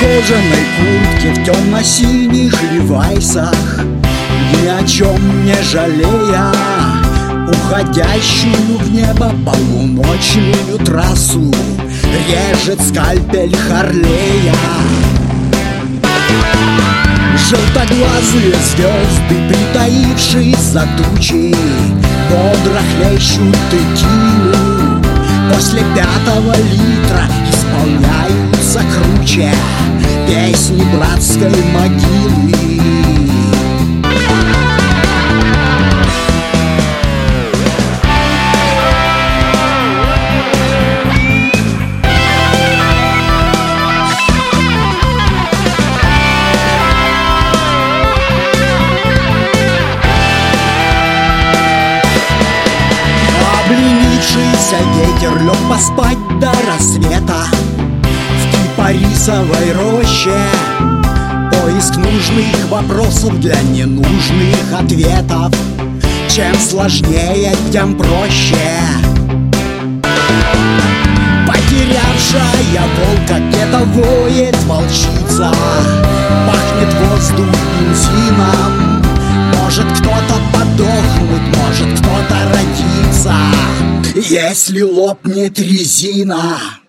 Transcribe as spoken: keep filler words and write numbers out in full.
кожаной куртке, в темно-синих левайсах, ни о чем не жалея уходящую в небо полуночную трассу, режет скальпель Харлея. Желтоглазые звезды, притаившись за тучей, бодро хлещут текилу. После пятого литра исполняются круче песни братской могилы. Обленившийся ветер лег поспать до рассвета в кипарисовой роще. Поиск нужных вопросов для ненужных ответов. Чем сложнее, тем проще. Потерявшая волка где-то воет волчица. Пахнет воздух бензином. Может кто-то подохнуть, может кто-то родиться, если лопнет резина.